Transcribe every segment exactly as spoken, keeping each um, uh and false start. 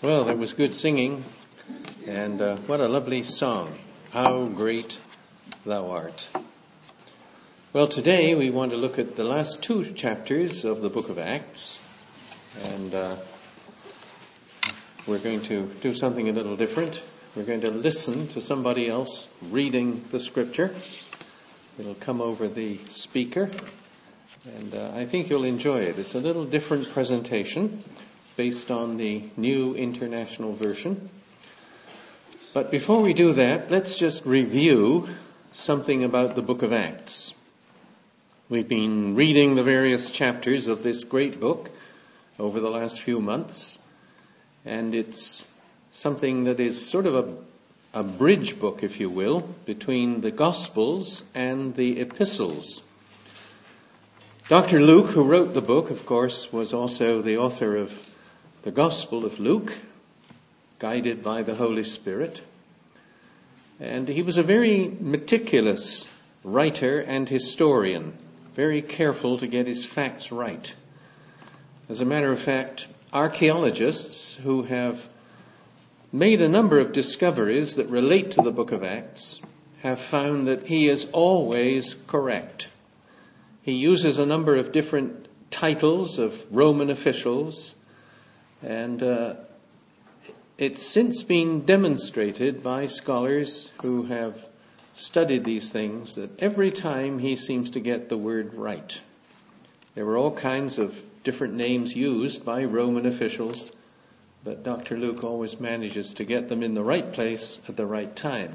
Well, that was good singing, and uh, what a lovely song, How Great Thou Art. Well, today we want to look at the last two chapters of the book of Acts, and uh, we're going to do something a little different. We're going to listen to somebody else reading the scripture. It'll come over the speaker, and uh, I think you'll enjoy it. It's a little different presentation based on the New International Version. But before we do that, let's just review something about the book of Acts. We've been reading the various chapters of this great book over the last few months, and it's something that is sort of a, a bridge book, if you will, between the Gospels and the Epistles. Doctor Luke, who wrote the book, of course, was also the author of the Gospel of Luke, guided by the Holy Spirit. And he was a very meticulous writer and historian, very careful to get his facts right. As a matter of fact, archaeologists who have made a number of discoveries that relate to the book of Acts have found that he is always correct. He uses a number of different titles of Roman officials, and uh, it's since been demonstrated by scholars who have studied these things that every time he seems to get the word right. There were all kinds of different names used by Roman officials, but Doctor Luke always manages to get them in the right place at the right time.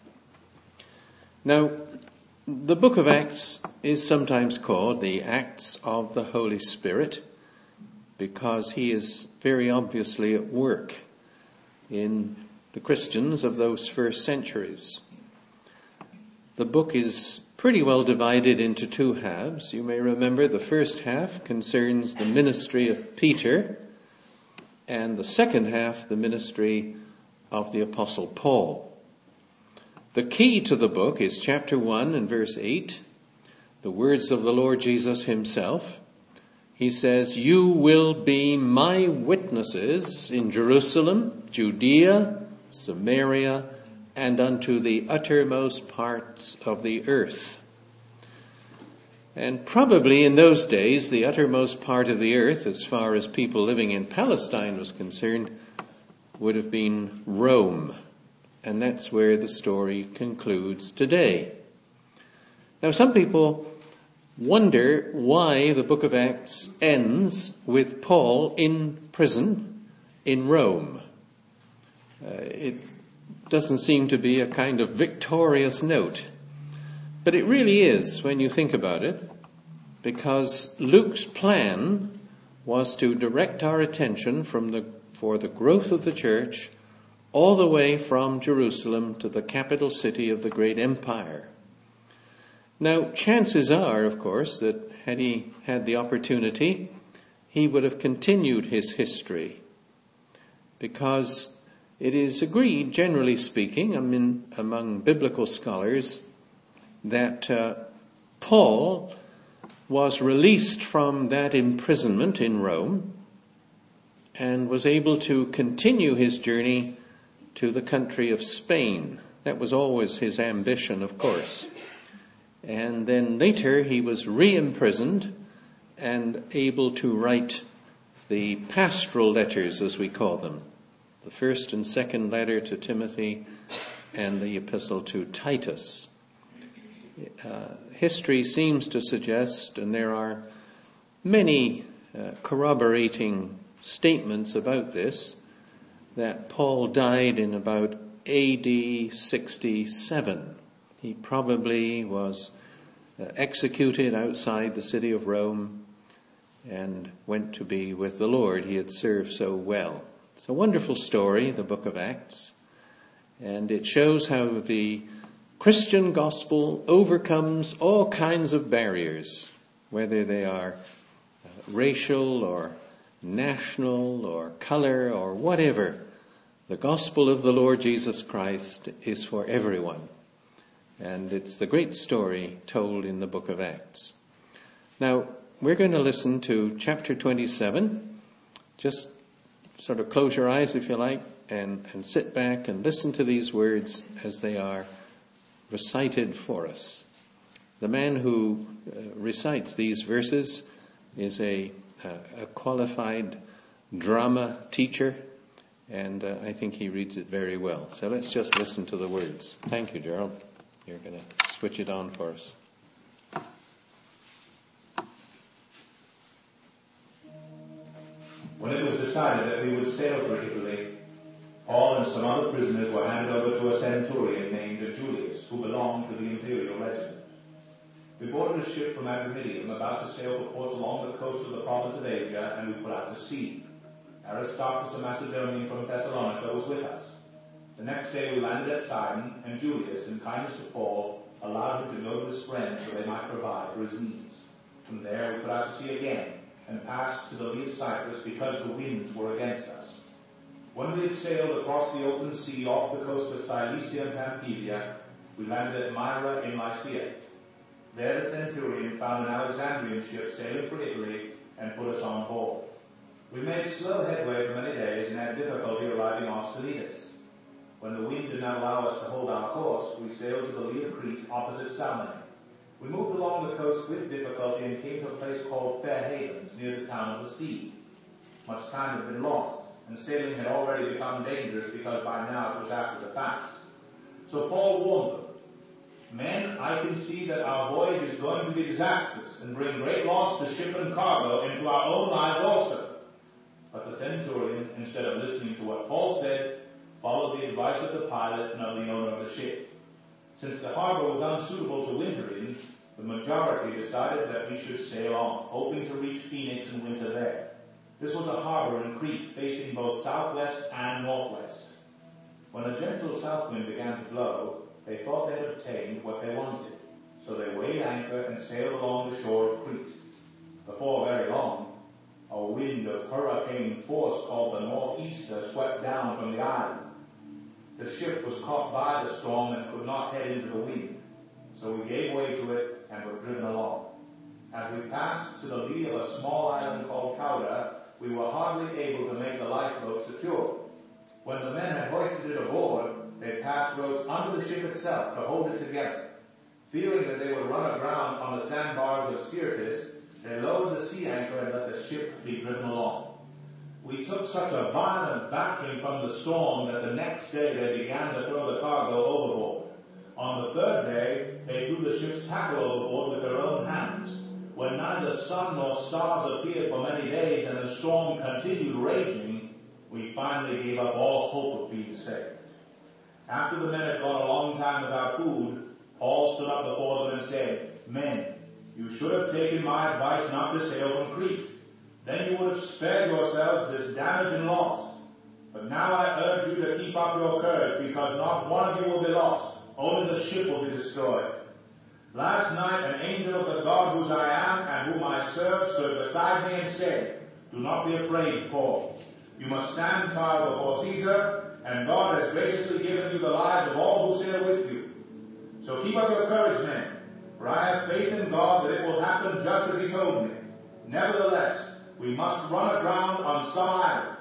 Now, the book of Acts is sometimes called the Acts of the Holy Spirit, because he is very obviously at work in the Christians of those first centuries. The book is pretty well divided into two halves. You may remember the first half concerns the ministry of Peter, and the second half the ministry of the Apostle Paul. The key to the book is chapter one and verse eight, the words of the Lord Jesus himself. He says, "You will be my witnesses in Jerusalem, Judea, Samaria, and unto the uttermost parts of the earth." And probably in those days, the uttermost part of the earth, as far as people living in Palestine was concerned, would have been Rome. And that's where the story concludes today. Now, some people wonder why the book of Acts ends with Paul in prison in Rome. Uh, it doesn't seem to be a kind of victorious note. But it really is when you think about it, because Luke's plan was to direct our attention from the for the growth of the church all the way from Jerusalem to the capital city of the great empire. Now, chances are, of course, that had he had the opportunity, he would have continued his history, because it is agreed, generally speaking, I mean, among biblical scholars, that uh, Paul was released from that imprisonment in Rome and was able to continue his journey to the country of Spain. That was always his ambition, of course. And then later he was re-imprisoned and able to write the pastoral letters, as we call them. The first and second letter to Timothy and the epistle to Titus. Uh, history seems to suggest, and there are many uh, corroborating statements about this, that Paul died in about A D sixty-seven. He probably was uh, executed outside the city of Rome and went to be with the Lord. He had served so well. It's a wonderful story, the book of Acts, and it shows how the Christian gospel overcomes all kinds of barriers, whether they are uh, racial or national or color or whatever. The gospel of the Lord Jesus Christ is for everyone. And it's the great story told in the book of Acts. Now, we're going to listen to chapter twenty-seven, just sort of close your eyes, if you like, and, and sit back and listen to these words as they are recited for us. The man who uh, recites these verses is a, uh, a qualified drama teacher, and uh, I think he reads it very well. So let's just listen to the words. Thank you, Gerald. You're going to switch it on for us. When it was decided that we would sail for Italy, Paul and some other prisoners were handed over to a centurion named Julius, who belonged to the imperial regiment. We boarded a ship from Adramyttium about to sail for ports along the coast of the province of Asia, and we put out to sea. Aristarchus, a Macedonian from Thessalonica, was with us. The next day we landed at Sidon, and Julius, in kindness to Paul, allowed him to go to his friends so they might provide for his needs. From there we put out to sea again, and passed to the lee of Cyprus because the winds were against us. When we had sailed across the open sea off the coast of Cilicia and Pamphylia, we landed at Myra in Lycia. There the centurion found an Alexandrian ship sailing for Italy and put us on board. We made slow headway for many days and had difficulty arriving off Cnidus. When the wind did not allow us to hold our course, we sailed to the lee of Crete opposite Salmone. We moved along the coast with difficulty and came to a place called Fair Havens, near the town of the sea. Much time had been lost, and sailing had already become dangerous because by now it was after the fast. So Paul warned them, "Men, I can see that our voyage is going to be disastrous and bring great loss to ship and cargo and to our own lives also." But the centurion, instead of listening to what Paul said, followed the advice of the pilot and of the owner of the ship. Since the harbor was unsuitable to winter in, the majority decided that we should sail on, hoping to reach Phoenix and winter there. This was a harbor in Crete facing both southwest and northwest. When a gentle south wind began to blow, they thought they had obtained what they wanted, so they weighed anchor and sailed along the shore of Crete. Before very long, a wind of hurricane force called the northeaster swept down from the island. The ship was caught by the storm and could not head into the wind, so we gave way to it and were driven along. As we passed to the lee of a small island called Cauda, we were hardly able to make the lifeboat secure. When the men had hoisted it aboard, they passed ropes under the ship itself to hold it together. Fearing that they would run aground on the sandbars of Syrtis, they lowered the sea anchor and let the ship be driven along. We took such a violent battering from the storm that the next day they began to throw the cargo overboard. On the third day, they threw the ship's tackle overboard with their own hands. When neither sun nor stars appeared for many days and the storm continued raging, we finally gave up all hope of being saved. After the men had gone a long time without food, Paul stood up before them and said, "Men, you should have taken my advice not to sail from Crete. Then you would have spared yourselves this damage and loss. But now I urge you to keep up your courage, because not one of you will be lost, only the ship will be destroyed. Last night an angel of the God whose I am and whom I serve stood beside me and said, 'Do not be afraid, Paul. You must stand trial before Caesar, and God has graciously given you the lives of all who sail with you. So keep up your courage, men, for I have faith in God that it will happen just as he told me. Nevertheless, we must run aground on some island.'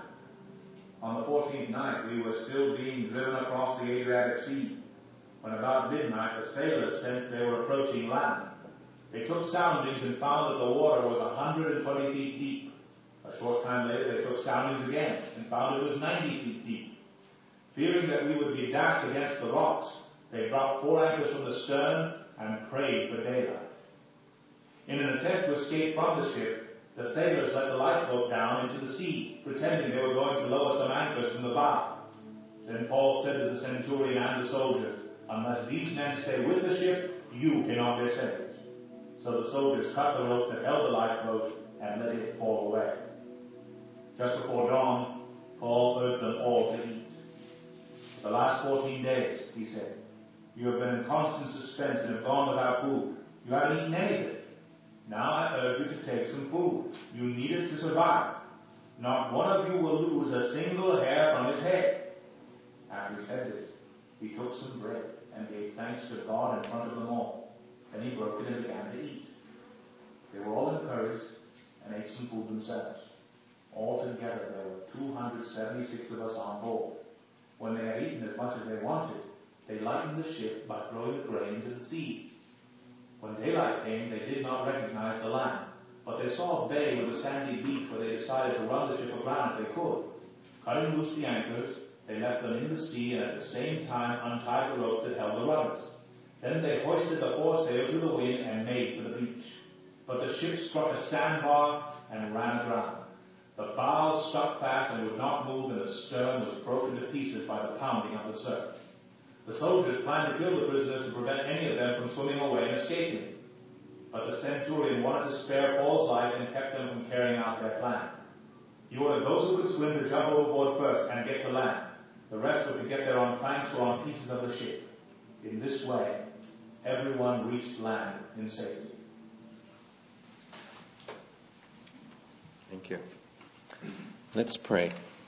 On the fourteenth night, we were still being driven across the Adriatic Sea. When about midnight, the sailors sensed they were approaching land. They took soundings and found that the water was one hundred twenty feet deep. A short time later, they took soundings again and found it was ninety feet deep. Fearing that we would be dashed against the rocks, they dropped four anchors from the stern and prayed for daylight. In an attempt to escape from the ship, the sailors let the lifeboat down into the sea, pretending they were going to lower some anchors from the bow. Then Paul said to the centurion and the soldiers, 'Unless these men stay with the ship, you cannot be saved.' So the soldiers cut the rope that held the lifeboat and let it fall away. Just before dawn, Paul urged them all to eat. 'For the last fourteen days,' he said, 'you have been in constant suspense and have gone without food. You haven't eaten anything. Now I urge you to take some food. You need it to survive. Not one of you will lose a single hair from his head.' After he said this, he took some bread and gave thanks to God in front of them all. Then he broke it and began to eat. They were all encouraged and ate some food themselves. Altogether, there were two hundred seventy-six of us on board. When they had eaten as much as they wanted, they lightened the ship by throwing the grain into the sea. When daylight came, they did not recognize the land, but they saw a bay with a sandy beach where they decided to run the ship aground if they could. Cutting loose the anchors, they left them in the sea and at the same time untied the ropes that held the rudders. Then they hoisted the foresail to the wind and made for the beach. But the ship struck a sandbar and ran aground. The bows stuck fast and would not move, and the stern was broken to pieces by the pounding of the surf. The soldiers planned to kill the prisoners to prevent any of them from swimming away and escaping. But the centurion wanted to spare Paul's life and kept them from carrying out their plan. He ordered those who could swim to jump overboard first and get to land. The rest were to get there on planks or on pieces of the ship. In this way, everyone reached land in safety. Thank you. Let's pray.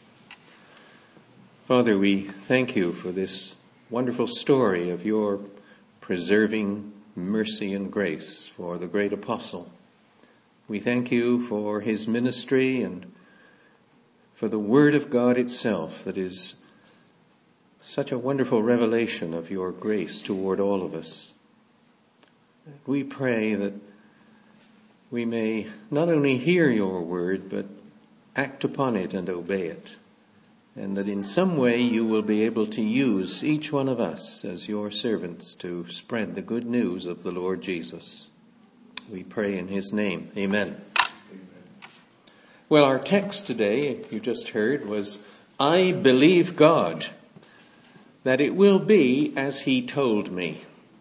Father, we thank you for this wonderful story of your preserving mercy and grace for the great apostle. We thank you for his ministry and for the Word of God itself that is such a wonderful revelation of your grace toward all of us. We pray that we may not only hear your word, but act upon it and obey it. And that in some way you will be able to use each one of us as your servants to spread the good news of the Lord Jesus. We pray in his name. Amen. Amen. Well, our text today, you just heard, was, I believe God, that it will be as he told me.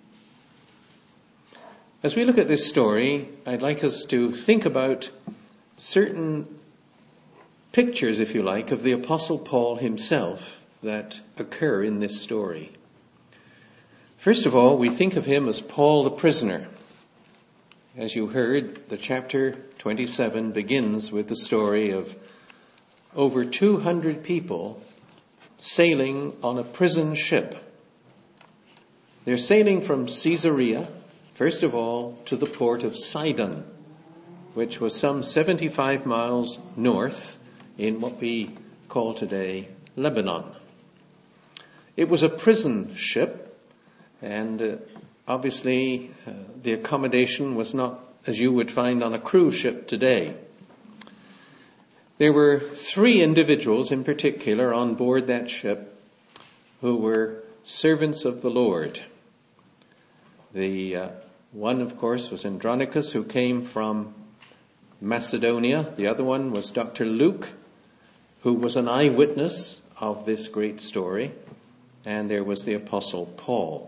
As we look at this story, I'd like us to think about certain pictures, if you like, of the Apostle Paul himself that occur in this story. First of all, we think of him as Paul the prisoner. As you heard, the chapter twenty-seven begins with the story of over two hundred people sailing on a prison ship. They're sailing from Caesarea, first of all, to the port of Sidon, which was some seventy-five miles north in what we call today Lebanon. It was a prison ship, and uh, obviously uh, the accommodation was not as you would find on a cruise ship today. There were three individuals in particular on board that ship who were servants of the Lord. The uh, one, of course, was Andronicus, who came from Macedonia. The other one was Doctor Luke, who was an eyewitness of this great story. And there was the Apostle Paul.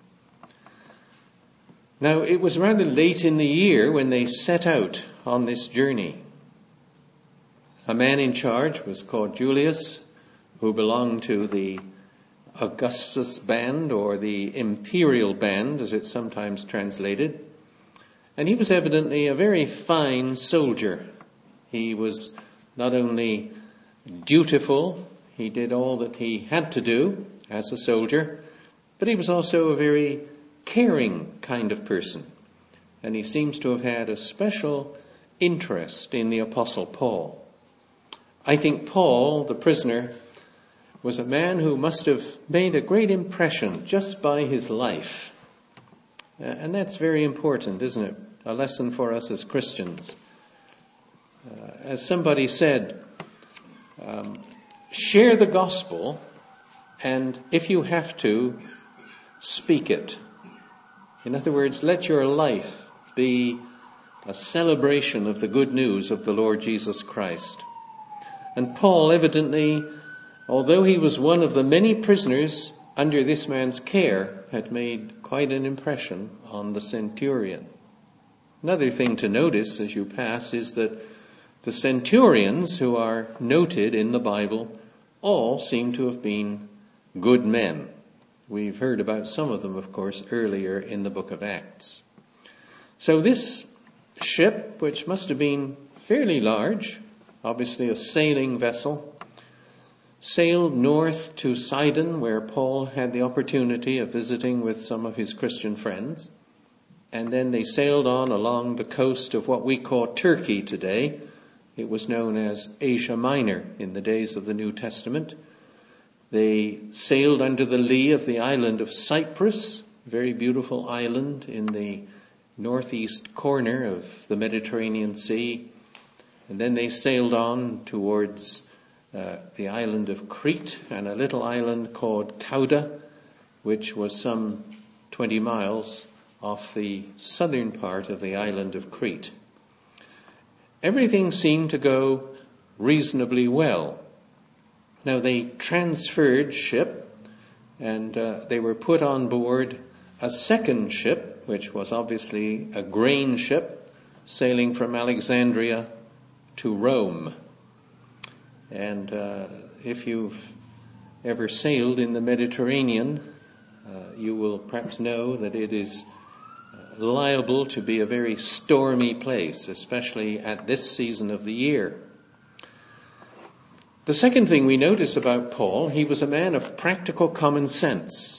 Now, it was rather late in the year when they set out on this journey. A man in charge was called Julius, who belonged to the Augustus band, or the imperial band, as it's sometimes translated. And he was evidently a very fine soldier. He was not only dutiful, he did all that he had to do as a soldier, but he was also a very caring kind of person. And he seems to have had a special interest in the Apostle Paul. I think Paul, the prisoner, was a man who must have made a great impression just by his life. Uh, and that's very important, isn't it? A lesson for us as Christians. Uh, as somebody said, um, share the gospel, and if you have to, speak it. In other words, let your life be a celebration of the good news of the Lord Jesus Christ. And Paul evidently, although he was one of the many prisoners under this man's care, had made quite an impression on the centurion. Another thing to notice as you pass is that the centurions who are noted in the Bible all seem to have been good men. We've heard about some of them, of course, earlier in the book of Acts. So this ship, which must have been fairly large, obviously a sailing vessel, sailed north to Sidon, where Paul had the opportunity of visiting with some of his Christian friends. And then they sailed on along the coast of what we call Turkey today, It was known as Asia Minor in the days of the New Testament. They sailed under the lee of the island of Cyprus, a very beautiful island in the northeast corner of the Mediterranean Sea. And then they sailed on towards uh, the island of Crete and a little island called Cauda, which was some twenty miles off the southern part of the island of Crete. Everything seemed to go reasonably well. Now they transferred ship and uh, they were put on board a second ship, which was obviously a grain ship sailing from Alexandria to Rome. And uh, if you've ever sailed in the Mediterranean, uh, you will perhaps know that it is uh, liable to be a very stormy place, especially at this season of the year. The second thing we notice about Paul, he was a man of practical common sense.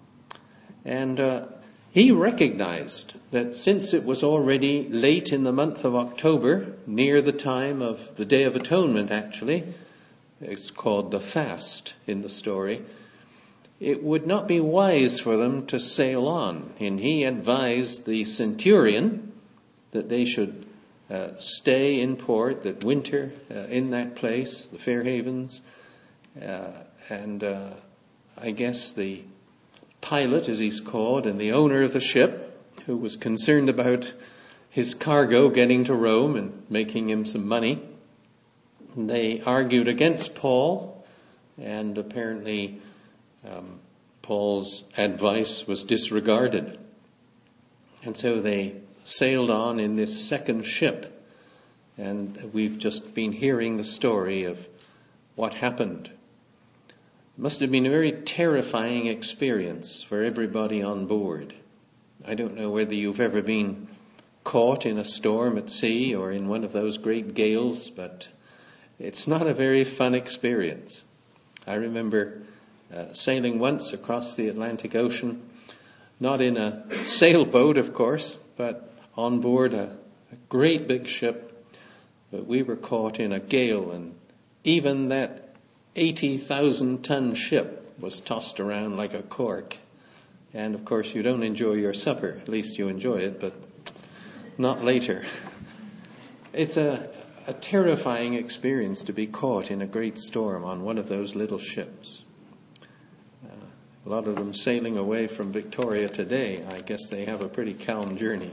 And uh, he recognized that since it was already late in the month of October, near the time of the Day of Atonement actually, it's called the fast in the story, it would not be wise for them to sail on. And he advised the centurion that they should uh, stay in port, that winter uh, in that place, the Fair Havens. Uh, and uh, I guess the pilot, as he's called, and the owner of the ship, who was concerned about his cargo getting to Rome and making him some money, they argued against Paul, and apparently um, Paul's advice was disregarded. And so they sailed on in this second ship, and we've just been hearing the story of what happened. It must have been a very terrifying experience for everybody on board. I don't know whether you've ever been caught in a storm at sea or in one of those great gales, but it's not a very fun experience. I remember uh, sailing once across the Atlantic Ocean, not in a sailboat, of course, but on board a, a great big ship. But we were caught in a gale, and even that eighty thousand ton ship was tossed around like a cork. And of course you don't enjoy your supper. At least you enjoy it, but not later. It's a, a terrifying experience to be caught in a great storm on one of those little ships. Uh, a lot of them sailing away from Victoria today. I guess they have a pretty calm journey.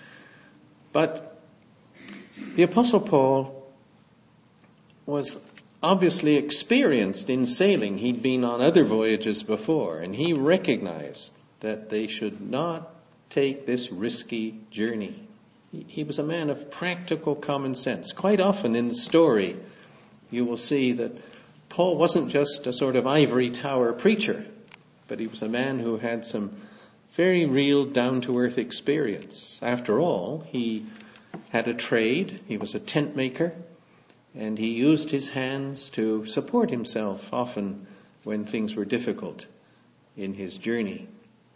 But the Apostle Paul was obviously experienced in sailing. He'd been on other voyages before, and he recognized that they should not take this risky journey. He, he was a man of practical common sense. Quite often in the story, you will see that Paul wasn't just a sort of ivory tower preacher, but he was a man who had some very real down-to-earth experience. After all, he had a trade. He was a tent maker. And he used his hands to support himself often when things were difficult in his journey.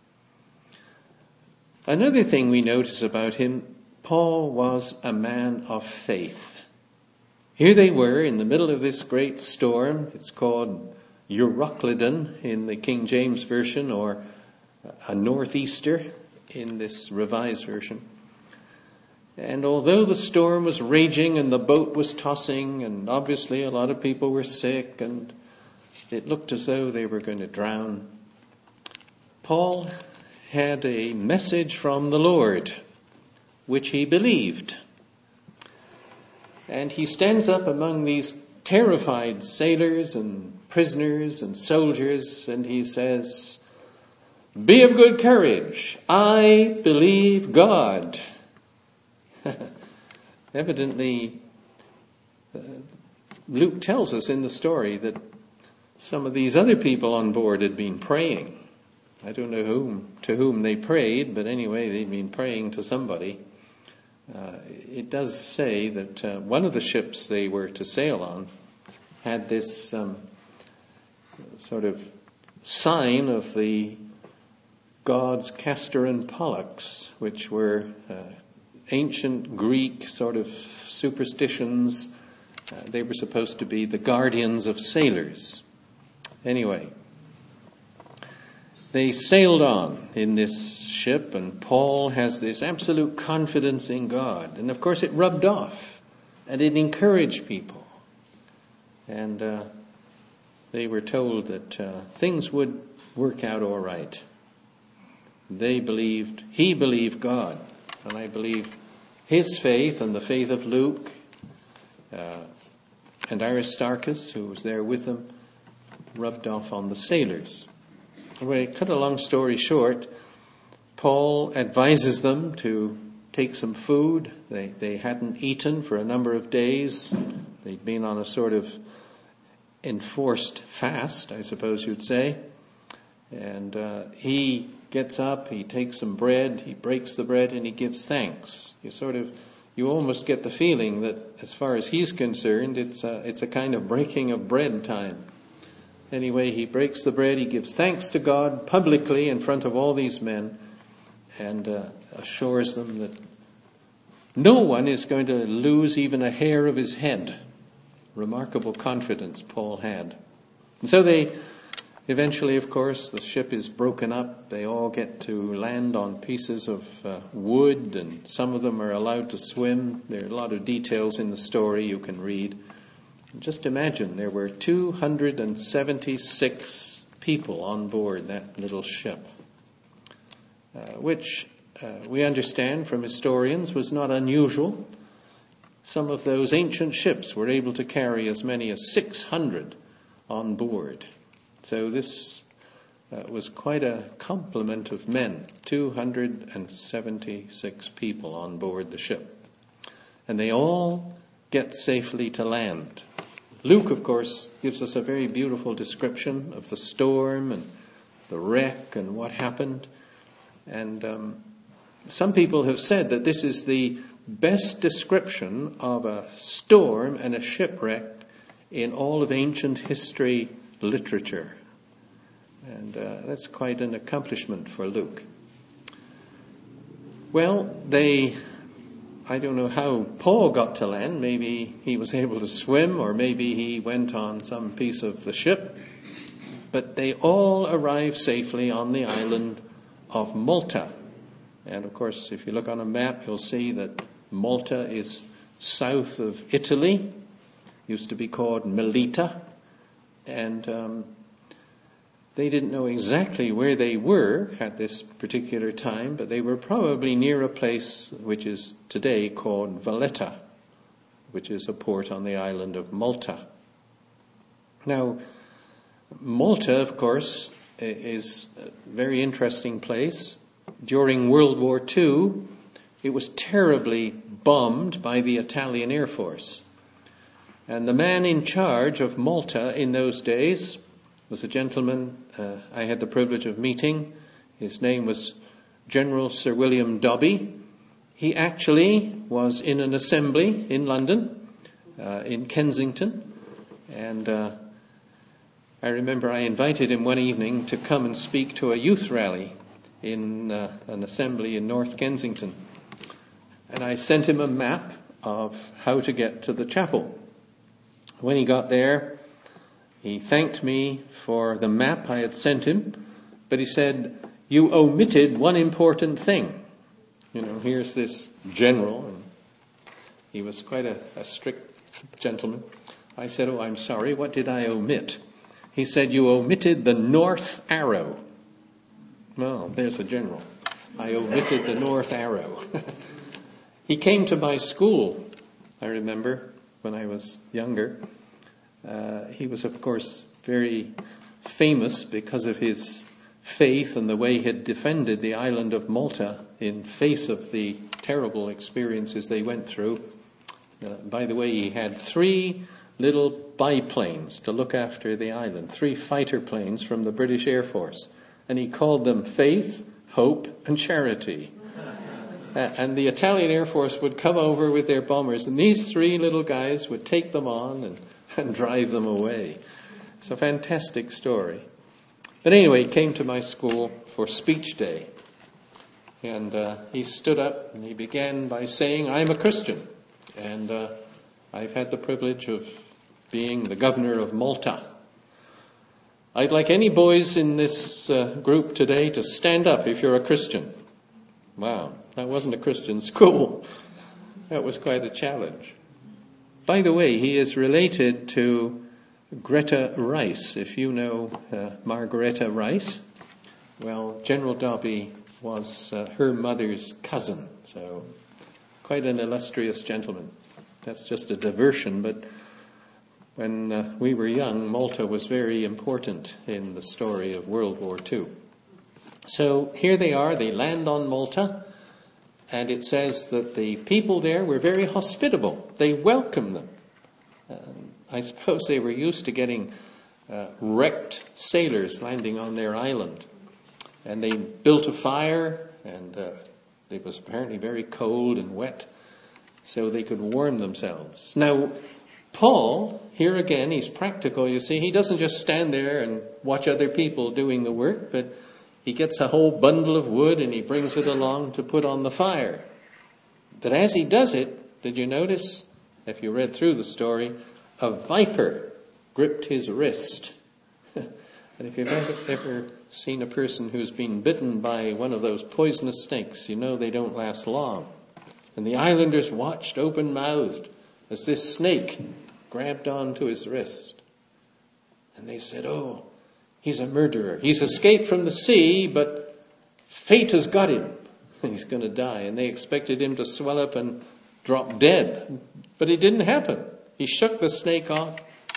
Another thing we notice about him, Paul was a man of faith. Here they were in the middle of this great storm. It's called Euroclydon in the King James Version, or a northeaster in this Revised Version. And although the storm was raging and the boat was tossing, and obviously a lot of people were sick and it looked as though they were going to drown, Paul had a message from the Lord, which he believed. And he stands up among these terrified sailors and prisoners and soldiers, and he says, "Be of good courage. I believe God." Evidently, uh, Luke tells us in the story that some of these other people on board had been praying. I don't know whom to whom they prayed, but anyway, they'd been praying to somebody. Uh, it does say that uh, one of the ships they were to sail on had this um, sort of sign of the gods Castor and Pollux, which were uh, ancient Greek sort of superstitions Uh, they were supposed to be the guardians of sailors. Anyway, they sailed on in this ship, and Paul has this absolute confidence in God. And of course it rubbed off, and it encouraged people. And uh, they were told that uh, things would work out all right. They believed, he believed God, and I believe his faith and the faith of Luke uh, and Aristarchus, who was there with them, rubbed off on the sailors. Anyway, cut a long story short, Paul advises them to take some food. They, they hadn't eaten for a number of days. They'd been on a sort of enforced fast, I suppose you'd say. And uh, he gets up, he takes some bread, he breaks the bread, and he gives thanks. You sort of, you almost get the feeling that as far as he's concerned, it's a, it's a kind of breaking of bread time. Anyway, he breaks the bread, he gives thanks to God publicly in front of all these men, and uh, assures them that no one is going to lose even a hair of his head. Remarkable confidence Paul had. And so they, eventually, of course, the ship is broken up. They all get to land on pieces of uh, wood, and some of them are allowed to swim. There are a lot of details in the story you can read. Just imagine, there were two hundred seventy-six people on board that little ship, uh, which uh, we understand from historians was not unusual. Some of those ancient ships were able to carry as many as six hundred on board. So this uh, was quite a complement of men, two hundred seventy-six people on board the ship. And they all get safely to land. Luke, of course, gives us a very beautiful description of the storm and the wreck and what happened. And um, some people have said that this is the best description of a storm and a shipwreck in all of ancient history literature. And uh, that's quite an accomplishment for Luke. Well, they, I don't know how Paul got to land. Maybe he was able to swim, or maybe he went on some piece of the ship. But they all arrived safely on the island of Malta. And of course, if you look on a map, you'll see that Malta is south of Italy. Used to be called Melita. And um, they didn't know exactly where they were at this particular time, but they were probably near a place which is today called Valletta, which is a port on the island of Malta. Now, Malta, of course, is a very interesting place. During World War Two, it was terribly bombed by the Italian Air Force. And the man in charge of Malta in those days was a gentleman uh, I had the privilege of meeting. His name was General Sir William Dobbie. He actually was in an assembly in London, uh, in Kensington. And uh, I remember I invited him one evening to come and speak to a youth rally in uh, an assembly in North Kensington. And I sent him a map of how to get to the chapel. When he got there, he thanked me for the map I had sent him, but he said, "You omitted one important thing." You know, here's this general, and he was quite a, a strict gentleman. I said, "Oh, I'm sorry, what did I omit?" He said, "You omitted the north arrow." Well, there's a general. I omitted the north arrow. He came to my school, I remember, when I was younger. Uh, he was, of course, very famous because of his faith and the way he had defended the island of Malta in face of the terrible experiences they went through. Uh, by the way, he had three little biplanes to look after the island, three fighter planes from the British Air Force. And he called them Faith, Hope, and Charity. Uh, and the Italian Air Force would come over with their bombers, and these three little guys would take them on and, and drive them away. It's a fantastic story. But anyway, he came to my school for speech day. And uh, he stood up and he began by saying, "I'm a Christian." And uh, I've had the privilege of being the governor of Malta. I'd like any boys in this uh, group today to stand up if you're a Christian. Wow, that wasn't a Christian school. That was quite a challenge. By the way, he is related to Greta Rice. If you know uh, Margareta Rice, well, General Dobby was uh, her mother's cousin, so quite an illustrious gentleman. That's just a diversion, but when uh, we were young, Malta was very important in the story of World War Two. So here they are, they land on Malta, and it says that the people there were very hospitable. They welcomed them. Um, I suppose they were used to getting uh, wrecked sailors landing on their island. And they built a fire, and uh, it was apparently very cold and wet, so they could warm themselves. Now, Paul, here again, he's practical, you see. He doesn't just stand there and watch other people doing the work, but he gets a whole bundle of wood and he brings it along to put on the fire. But as he does it, did you notice, if you read through the story, a viper gripped his wrist. And if you've ever, ever seen a person who's been bitten by one of those poisonous snakes, you know they don't last long. And the islanders watched open-mouthed as this snake grabbed onto his wrist. And they said, oh, he's a murderer. He's escaped from the sea, but fate has got him. He's going to die. And they expected him to swell up and drop dead. But it didn't happen. He shook the snake off.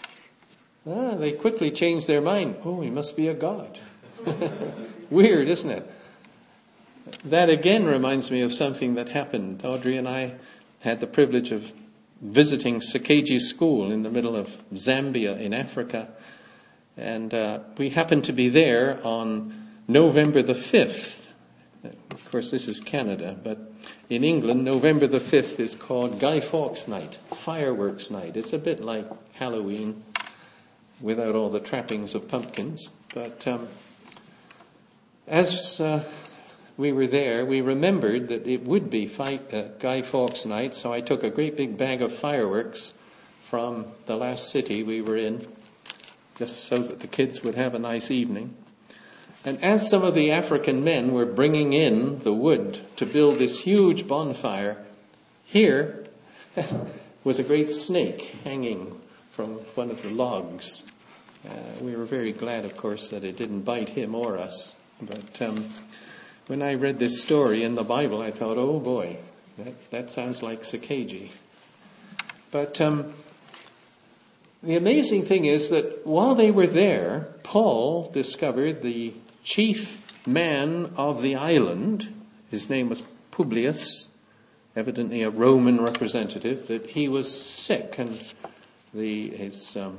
Ah, they quickly changed their mind. Oh, he must be a god. Weird, isn't it? That again reminds me of something that happened. Audrey and I had the privilege of visiting Sakaji School in the middle of Zambia in Africa. And uh, we happened to be there on November the fifth. Of course, this is Canada, but in England, November the fifth is called Guy Fawkes Night, fireworks night. It's a bit like Halloween without all the trappings of pumpkins. But um, as uh, we were there, we remembered that it would be fight, uh, Guy Fawkes Night, so I took a great big bag of fireworks from the last city we were in, just so that the kids would have a nice evening. And as some of the African men were bringing in the wood to build this huge bonfire, here was a great snake hanging from one of the logs. Uh, we were very glad, of course, that it didn't bite him or us. But um, when I read this story in the Bible, I thought, oh boy, that, that sounds like Sakaji. But um, the amazing thing is that while they were there, Paul discovered the chief man of the island, his name was Publius, evidently a Roman representative, that he was sick, and the his um,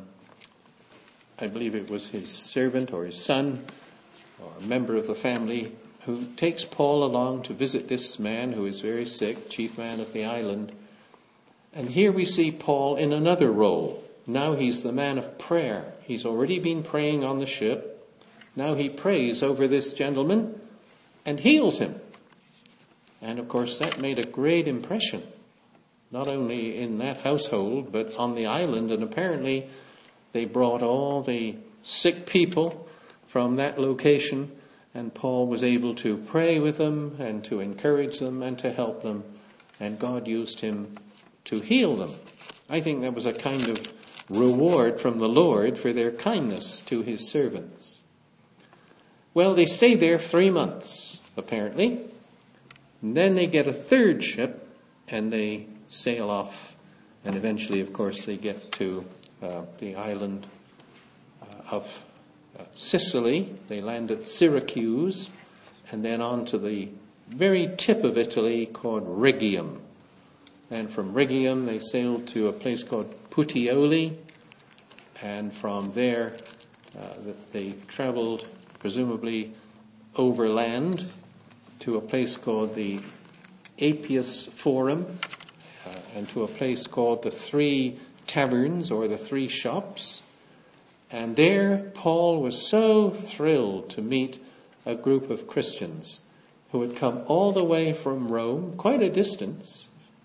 I believe it was his servant or his son or a member of the family who takes Paul along to visit this man who is very sick, chief man of the island. And here we see Paul in another role. Now he's the man of prayer. He's already been praying on the ship. Now he prays over this gentleman and heals him. And of course that made a great impression, not only in that household, but on the island. And apparently they brought all the sick people from that location, and Paul was able to pray with them and to encourage them and to help them. And God used him to heal them. I think that was a kind of reward from the Lord for their kindness to his servants. Well, they stay there three months, apparently. And then they get a third ship and they sail off. And eventually, of course, they get to uh, the island uh, of uh, Sicily. They land at Syracuse and then on to the very tip of Italy called Rhegium. And from Rhegium, they sailed to a place called Puteoli. And from there, uh, they traveled presumably overland to a place called the Appius Forum, uh, and to a place called the Three Taverns, or the Three Shops. And there, Paul was so thrilled to meet a group of Christians who had come all the way from Rome, quite a distance, uh,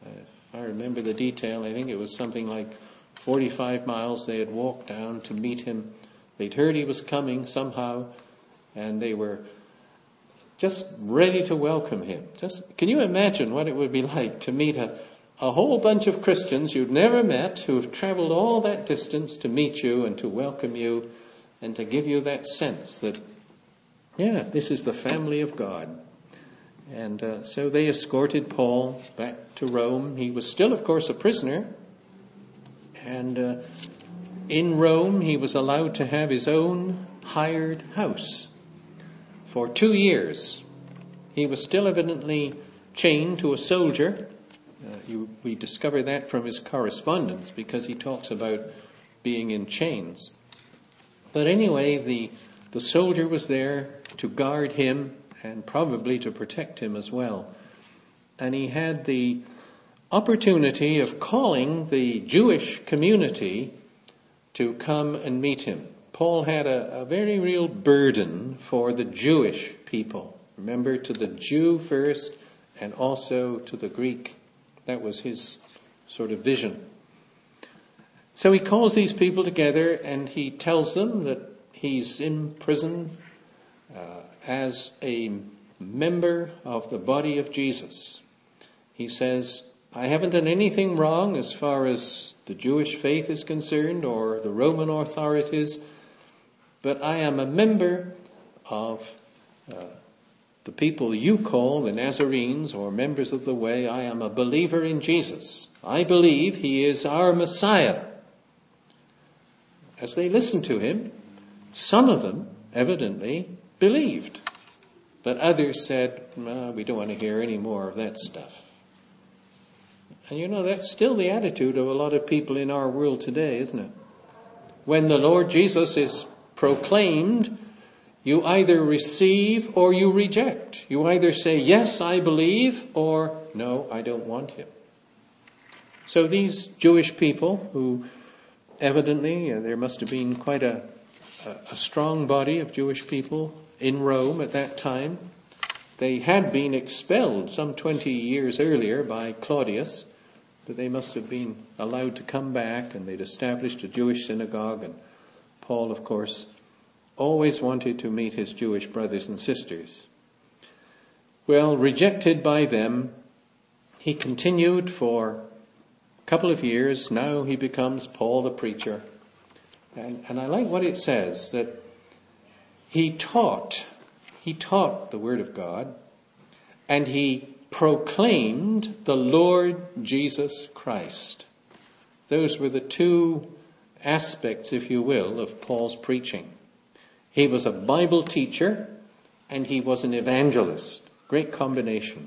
I remember the detail. I think it was something like forty-five miles they had walked down to meet him. They'd heard he was coming somehow, and they were just ready to welcome him. Just can you imagine what it would be like to meet a, a whole bunch of Christians you'd never met, who have traveled all that distance to meet you and to welcome you and to give you that sense that, yeah, this is the family of God. And uh, so they escorted Paul back to Rome. He was still, of course, a prisoner. And uh, in Rome, he was allowed to have his own hired house for two years. He was still evidently chained to a soldier. Uh, you, we discover that from his correspondence, because he talks about being in chains. But anyway, the, the soldier was there to guard him and probably to protect him as well. And he had the opportunity of calling the Jewish community to come and meet him. Paul had a, a very real burden for the Jewish people. Remember, to the Jew first and also to the Greek. That was his sort of vision. So he calls these people together and he tells them that he's in prison uh, as a member of the body of Jesus. He says, I haven't done anything wrong as far as the Jewish faith is concerned or the Roman authorities, but I am a member of uh, the people you call the Nazarenes or members of the way. I am a believer in Jesus. I believe he is our Messiah. As they listened to him, some of them evidently believed, but others said, no, we don't want to hear any more of that stuff. And you know, that's still the attitude of a lot of people in our world today, isn't it? When the Lord Jesus is proclaimed, you either receive or you reject. You either say, yes, I believe, or no, I don't want him. So these Jewish people, who evidently, uh, there must have been quite a, a, a strong body of Jewish people in Rome at that time. They had been expelled some twenty years earlier by Claudius, but they must have been allowed to come back, and they'd established a Jewish synagogue. And Paul, of course, always wanted to meet his Jewish brothers and sisters. Well, rejected by them, he continued for a couple of years. Now he becomes Paul the preacher. And, and I like what it says, that he taught, he taught the Word of God, and he proclaimed the Lord Jesus Christ. Those were the two aspects, if you will, of Paul's preaching. He was a Bible teacher and he was an evangelist. Great combination.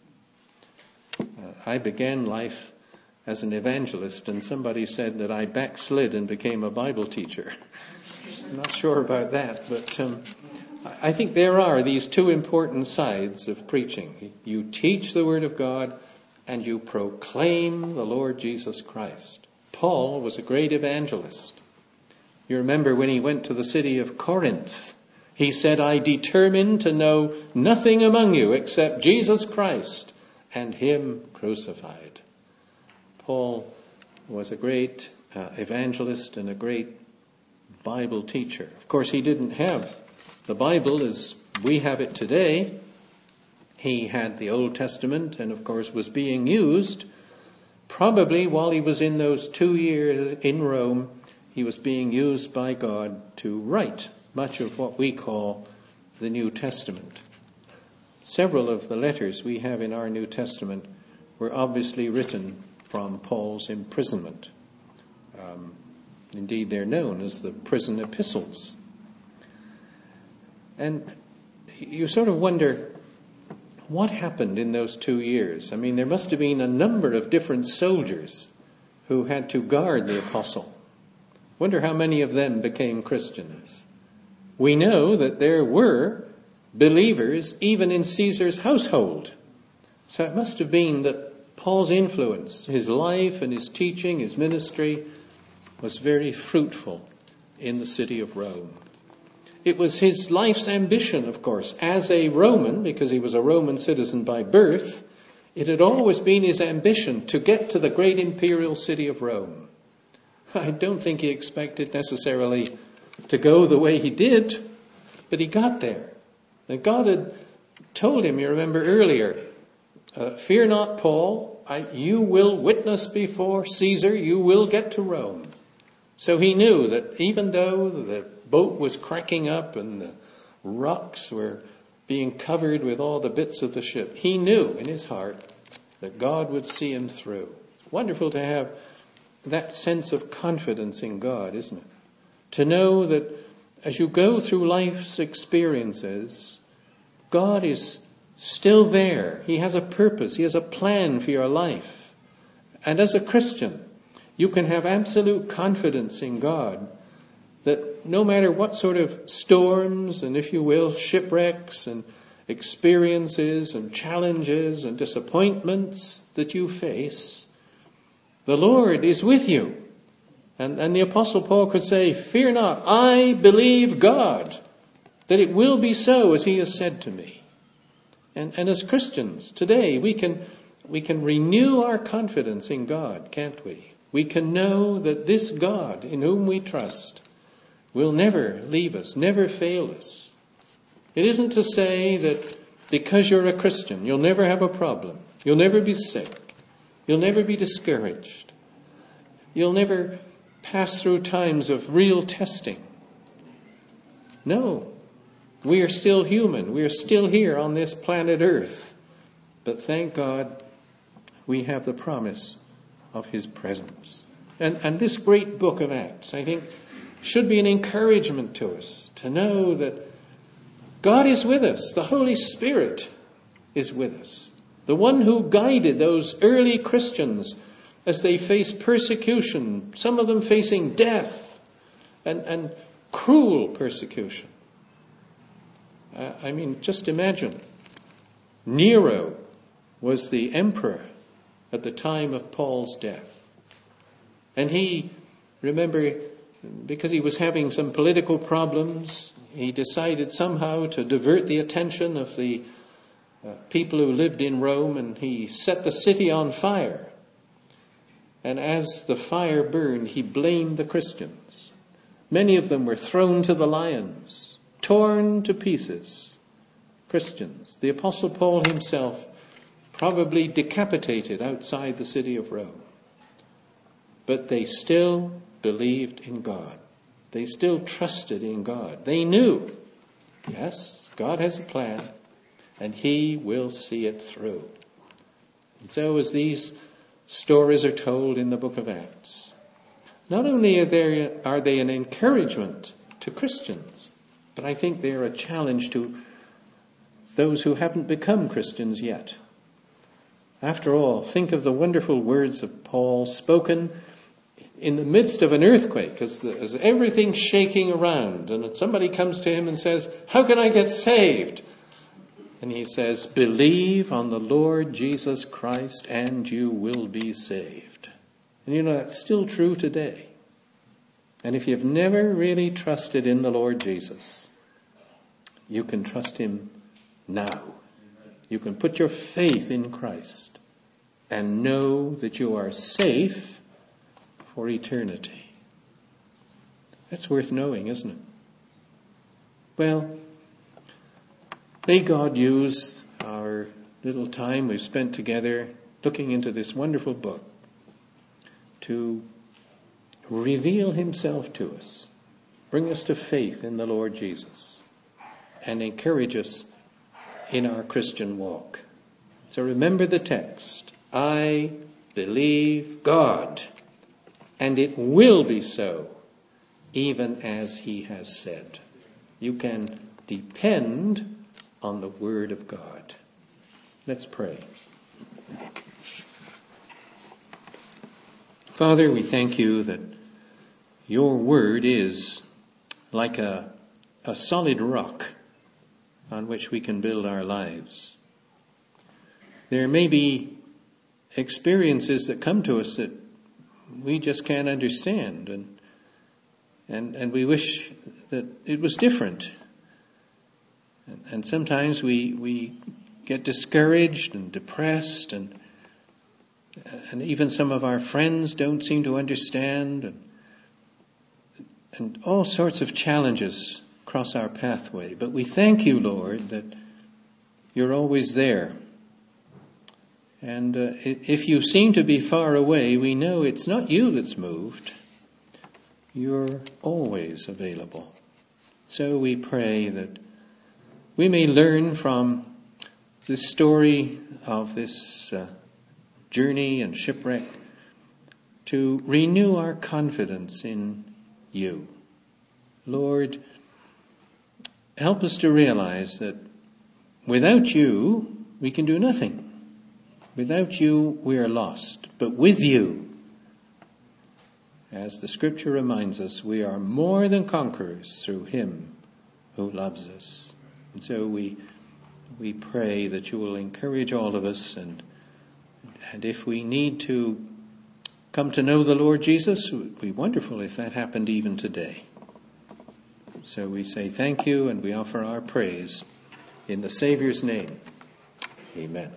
Uh, I began life as an evangelist, and somebody said that I backslid and became a Bible teacher. I'm not sure about that, but um, I think there are these two important sides of preaching. You teach the Word of God and you proclaim the Lord Jesus Christ. Paul was a great evangelist. You remember when he went to the city of Corinth, he said, I determined to know nothing among you except Jesus Christ and him crucified. Paul was a great uh, evangelist and a great Bible teacher. Of course, he didn't have the Bible as we have it today. He had the Old Testament and, of course, was being used. Probably while he was in those two years in Rome, he was being used by God to write much of what we call the New Testament. Several of the letters we have in our New Testament were obviously written from Paul's imprisonment. Um, indeed, they're known as the prison epistles. And you sort of wonder, what happened in those two years? I mean, there must have been a number of different soldiers who had to guard the apostle. Wonder how many of them became Christians. We know that there were believers even in Caesar's household. So it must have been that Paul's influence, his life and his teaching, his ministry, was very fruitful in the city of Rome. It was his life's ambition, of course, as a Roman, because he was a Roman citizen by birth. It had always been his ambition to get to the great imperial city of Rome. I don't think he expected necessarily to go the way he did, but he got there. And God had told him, you remember earlier, uh, fear not, Paul, I, you will witness before Caesar, you will get to Rome. So he knew that even though the boat was cracking up and the rocks were being covered with all the bits of the ship, he knew in his heart that God would see him through. It's wonderful to have that sense of confidence in God, isn't it? To know that as you go through life's experiences, God is still there. He has a purpose. He has a plan for your life. And as a Christian, you can have absolute confidence in God that no matter what sort of storms and, if you will, shipwrecks and experiences and challenges and disappointments that you face, the Lord is with you. And, and the Apostle Paul could say, fear not, I believe God, that it will be so as he has said to me. And, and as Christians today, we can, we can renew our confidence in God, can't we? We can know that this God in whom we trust will never leave us, never fail us. It isn't to say that because you're a Christian, you'll never have a problem. You'll never be sick. You'll never be discouraged. You'll never pass through times of real testing. No, we are still human. We are still here on this planet Earth. But thank God we have the promise of his presence. And, and this great book of Acts, I think, should be an encouragement to us to know that God is with us. The Holy Spirit is with us. The one who guided those early Christians as they faced persecution, some of them facing death and, and cruel persecution. Uh, I mean, just imagine. Nero was the emperor at the time of Paul's death. And he, remember, because he was having some political problems, he decided somehow to divert the attention of the uh, people who lived in Rome, and he set the city on fire. And as the fire burned, he blamed the Christians. Many of them were thrown to the lions, torn to pieces. Christians. The Apostle Paul himself probably decapitated outside the city of Rome. But they still believed in God. They still trusted in God. They knew, yes, God has a plan, and he will see it through. And so as these stories are told in the book of Acts, not only are they, are they an encouragement to Christians, but I think they are a challenge to those who haven't become Christians yet. After all, think of the wonderful words of Paul spoken in the midst of an earthquake, as, the, as everything's shaking around, and somebody comes to him and says, how can I get saved? And he says, believe on the Lord Jesus Christ and you will be saved. And you know, that's still true today. And if you've never really trusted in the Lord Jesus, you can trust him now. You can put your faith in Christ and know that you are safe for eternity. That's worth knowing, isn't it? Well, may God use our little time we've spent together looking into this wonderful book to reveal himself to us, bring us to faith in the Lord Jesus, and encourage us in our Christian walk. So remember the text. I believe God, and it will be so, even as he has said. You can depend on the word of God. Let's pray. Father, we thank you that your word is like a, a solid rock on which we can build our lives. There may be experiences that come to us that we just can't understand, and and and we wish that it was different. And, and sometimes we we get discouraged and depressed, and and even some of our friends don't seem to understand, and, and all sorts of challenges cross our pathway. But we thank you, Lord, that you're always there. And uh, if you seem to be far away, we know it's not you that's moved. You're always available. So we pray that we may learn from this story of this uh, journey and shipwreck to renew our confidence in you. Lord, help us to realize that without you, we can do nothing. Without you, we are lost. But with you, as the scripture reminds us, we are more than conquerors through him who loves us. And so we we pray that you will encourage all of us, and and if we need to come to know the Lord Jesus, it would be wonderful if that happened even today. So we say thank you, and we offer our praise in the Savior's name. Amen.